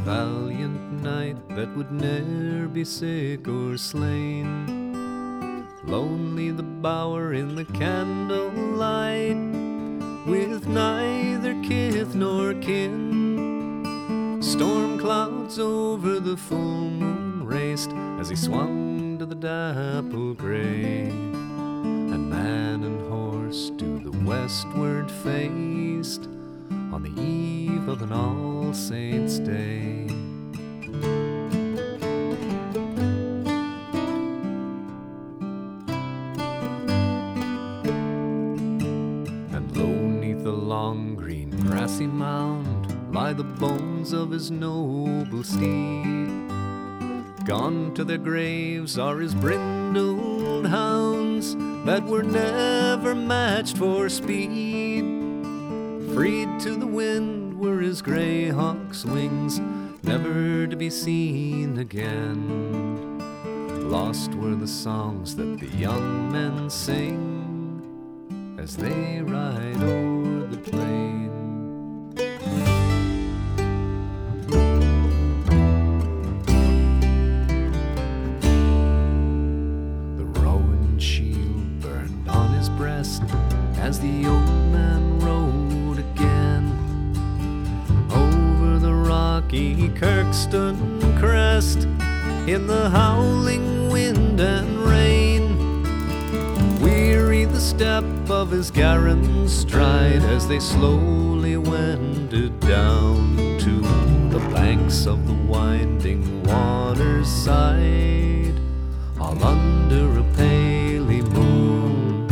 valiant knight that would ne'er be sick or slain. Lonely the bower in the candlelight, with neither kith nor kin. Storm clouds over the full moon raced as he swung to the dapple grey, and man and horse to the westward faced on the eve of an All Saints' Day. And low 'neath the long green grassy mound lie the bones of his noble steed. Gone to their graves are his brindled hounds that were never matched for speed. Freed to the wind were his greyhawk's wings, never to be seen again. Lost were the songs that the young men sing as they ride o'er the plain. The rowan shield burned on his breast as the old man rode again over the rocky Kirkstone crest in the howling wind and rain. Weary the step of his Garen's stride as they slowly wended down to the banks of the winding water's side, all under a paley moon.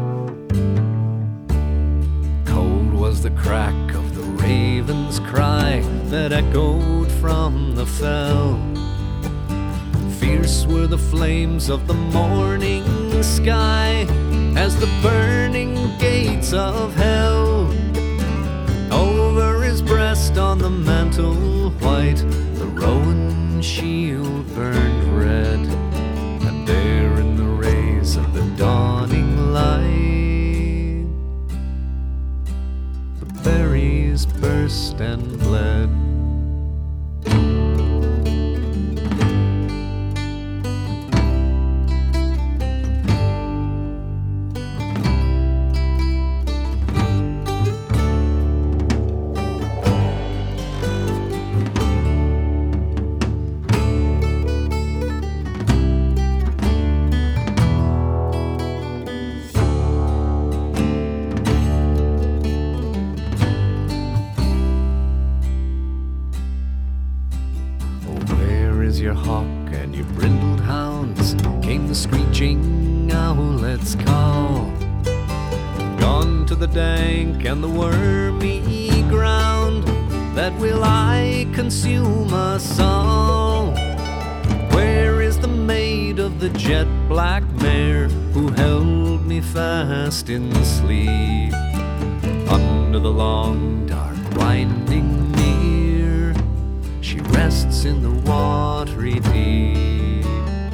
Cold was the crack of the raven's cry that echoed from the fell. Fierce were the flames of the morning sky as the burning gates of hell. Over his breast on the mantle white the rowan shield burned red, and there in the rays of the dawning light the berries burst and bled. Your hawk and your brindled hounds, came the screeching owlet's call. Gone to the dank and the wormy ground that will I consume us all. Where is the maid of the jet black mare who held me fast in sleep? Under the long dark winding mere she rests in the watery deep.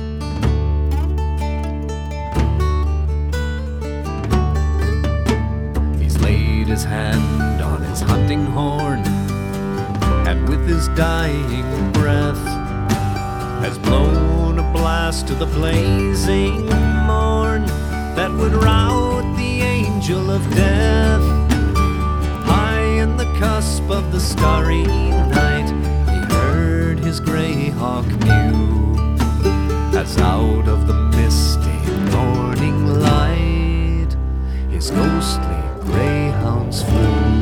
He's laid his hand on his hunting horn, and with his dying breath has blown a blast to the blazing morn that would rout the angel of death. High in the cusp of the starry night his greyhawk mew as out of the misty morning light his ghostly greyhounds flew.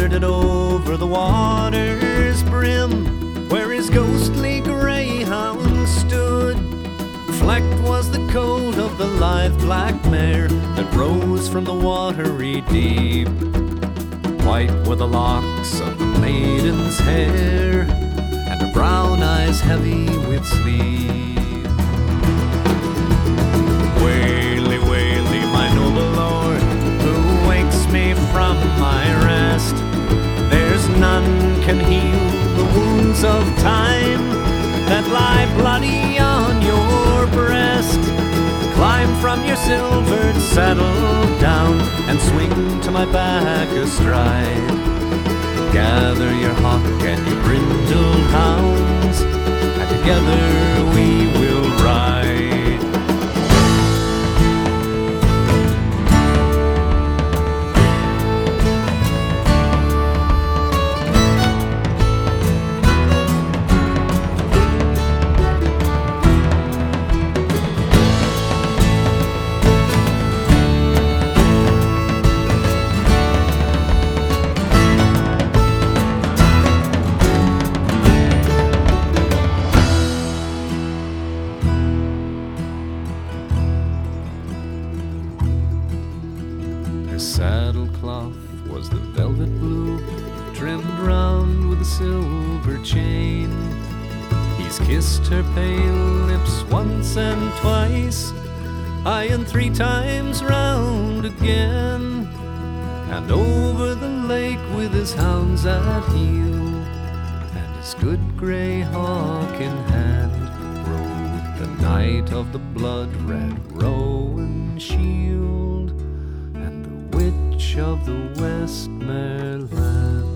skirted over the water's brim, where his ghostly greyhound stood. Flecked was the coat of the lithe black mare that rose from the watery deep. White were the locks of the maiden's hair, and her brown eyes heavy with sleep. Waly, waly, my noble lord, who wakes me from my rest. There's none can heal the wounds of time that lie bloody on your breast. Climb from your silvered saddle down and swing to my back astride. Gather your hawk and your brindled hounds, and together we will ride. Her saddlecloth was the velvet blue, trimmed round with a silver chain. He's kissed her pale lips once and twice, aye, and 3 times round again. And over the lake with his hounds at heel, and his good grey hawk in hand, rode the knight of the blood-red rowan shield, and the witch of the Westmerland.